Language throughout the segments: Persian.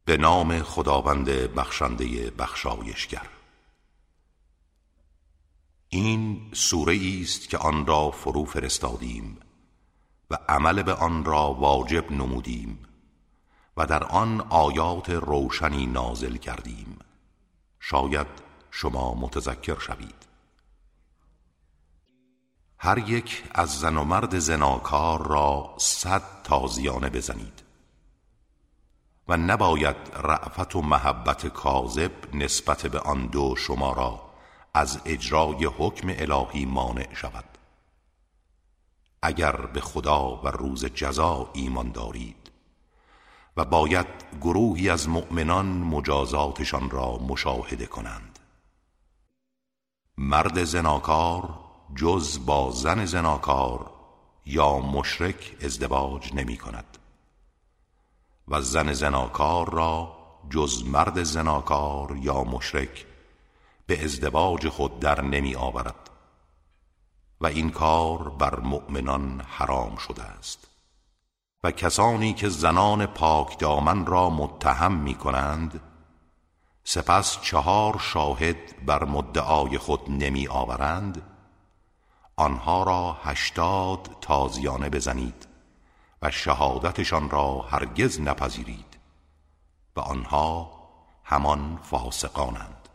به نام خداوند بخشنده بخشایشگر. این سوره است که آن را فرو فرستادیم و عمل به آن را واجب نمودیم و در آن آیات روشنی نازل کردیم، شاید شما متذکر شوید. هر یک از زن و مرد زناکار را 100 تازیانه بزنید و نباید رأفت و محبت کاذب نسبت به آن دو شما را از اجرای حکم الهی مانع شود. اگر به خدا و روز جزا ایمان دارید و باید گروهی از مؤمنان مجازاتشان را مشاهده کنند. مرد زناکار جز با زن زناکار یا مشرک ازدواج نمی کند و زن زناکار را جز مرد زناکار یا مشرک به ازدواج خود در نمی آورد و این کار بر مؤمنان حرام شده است. و کسانی که زنان پاک دامن را متهم می کنند سپس 4 شاهد بر مدعای خود نمی آورند، آنها را 80 تازیانه بزنید و شهادتشان را هرگز نپذیرید و آنها همان فاسقانند،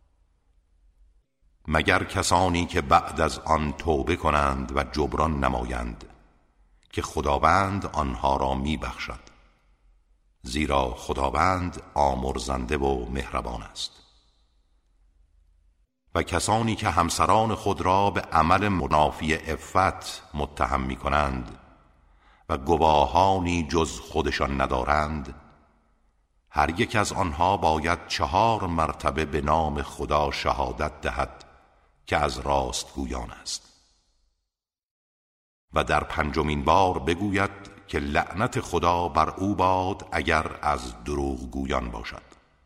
مگر کسانی که بعد از آن توبه کنند و جبران نمایند که خداوند آنها را می بخشد، زیرا خداوند آمرزنده و مهربان است. و کسانی که همسران خود را به عمل منافی عفت متهم می کنند و گواهانی جز خودشان ندارند، هر یک از آنها باید 4 مرتبه به نام خدا شهادت دهد که از راستگویان است و در 5مین بار بگوید که لعنت خدا بر او باد اگر از دروغگویان باشد.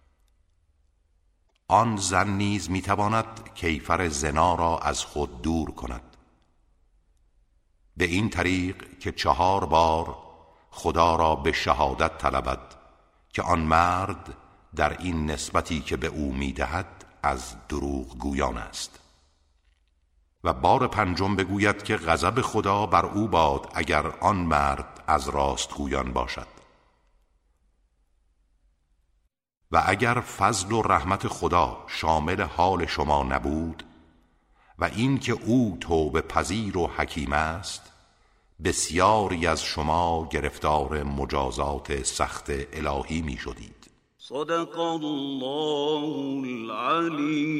آن زن نیز میتواند کیفر زنا را از خود دور کند به این طریق که 4 بار خدا را به شهادت طلبد که آن مرد در این نسبتی که به او میدهد از دروغگویان است و بار 5 بگوید که غضب خدا بر او باد اگر آن مرد از راستگویان باشد. و اگر فضل و رحمت خدا شامل حال شما نبود و این که او توبه پذیر و حکیم است، بسیاری از شما گرفتار مجازات سخت الهی می شدید. صدق الله العلی